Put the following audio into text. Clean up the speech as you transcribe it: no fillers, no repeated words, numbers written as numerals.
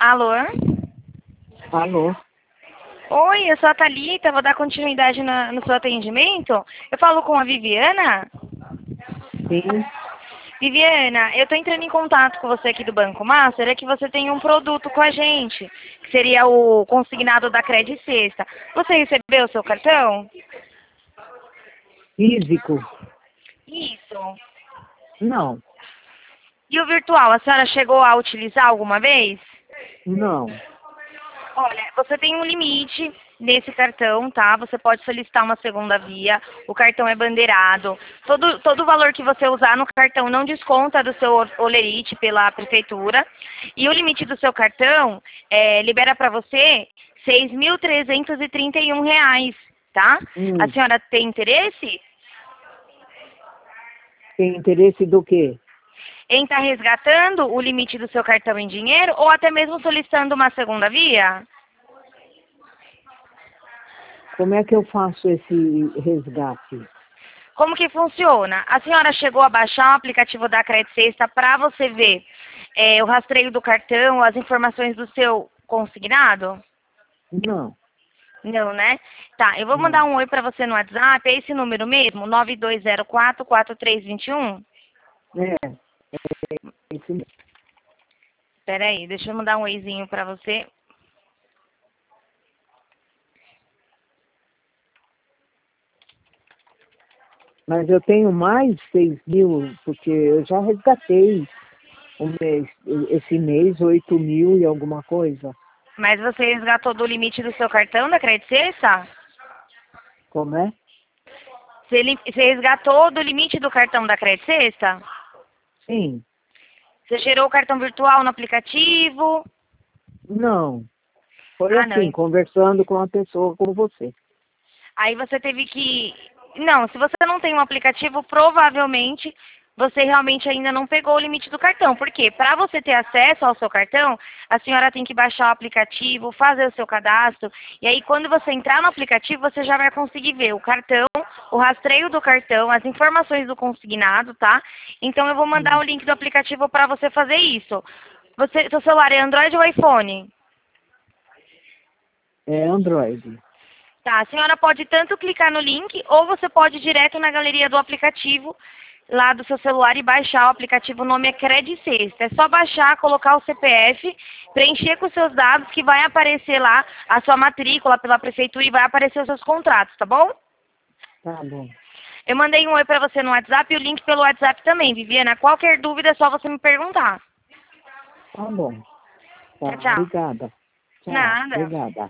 Alô? Alô? Oi, eu sou a Thalita, vou dar continuidade no seu atendimento. Eu falo com a Viviana? Sim. Viviana, eu estou entrando em contato com você aqui do Banco Master, é que você tem um produto com a gente, que seria o consignado da Credit Sexta. Você recebeu o seu cartão? Físico? Isso. Não. E o virtual, a senhora chegou a utilizar alguma vez? Não. Olha, você tem um limite nesse cartão, tá? Você pode solicitar uma segunda via. O cartão é bandeirado. Todo o valor que você usar no cartão não desconta do seu holerite pela prefeitura. E o limite do seu cartão libera para você R$ 6.331, tá? A senhora tem interesse Tem interesse do quê? em estar resgatando o limite do seu cartão em dinheiro ou até mesmo solicitando uma segunda via? Como é que eu faço esse resgate? Como que funciona? A senhora chegou a baixar o aplicativo da Credit Sexta para você ver o rastreio do cartão, as informações do seu consignado? Não. Não, né? Tá, eu vou Não. mandar um oi para você no WhatsApp. É esse número mesmo? 9204-4321? É isso mesmo. Espera aí, deixa eu mandar um oizinho para você. Mas eu tenho mais 6.000, porque eu já resgatei esse mês 8.000 e alguma coisa. Mas você resgatou do limite do seu cartão da Credit Sexta? Como é? Você resgatou do limite do cartão da Credit Sexta? Sim. Você gerou o cartão virtual no aplicativo? Não. Foi Ah, assim, não. conversando com uma pessoa como você. Aí você teve que... Não, se você não tem um aplicativo, provavelmente você realmente ainda não pegou o limite do cartão. Por quê? Para você ter acesso ao seu cartão, a senhora tem que baixar o aplicativo, fazer o seu cadastro. E aí, quando você entrar no aplicativo, você já vai conseguir ver o cartão, o rastreio do cartão, as informações do consignado, tá? Então, eu vou mandar o link do aplicativo para você fazer isso. Seu celular é Android ou iPhone? É Android. Tá, a senhora pode tanto clicar no link ou você pode ir direto na galeria do aplicativo lá do seu celular e baixar o aplicativo. O nome é Credit Sexta. É só baixar, colocar o CPF, preencher com os seus dados que vai aparecer lá a sua matrícula pela prefeitura e vai aparecer os seus contratos, tá bom? Tá bom. Eu mandei um oi pra você no WhatsApp e o link pelo WhatsApp também, Viviana. Qualquer dúvida é só você me perguntar. Tá bom. Tá, Tchau, tchau. obrigada. Tchau. Nada. Obrigada.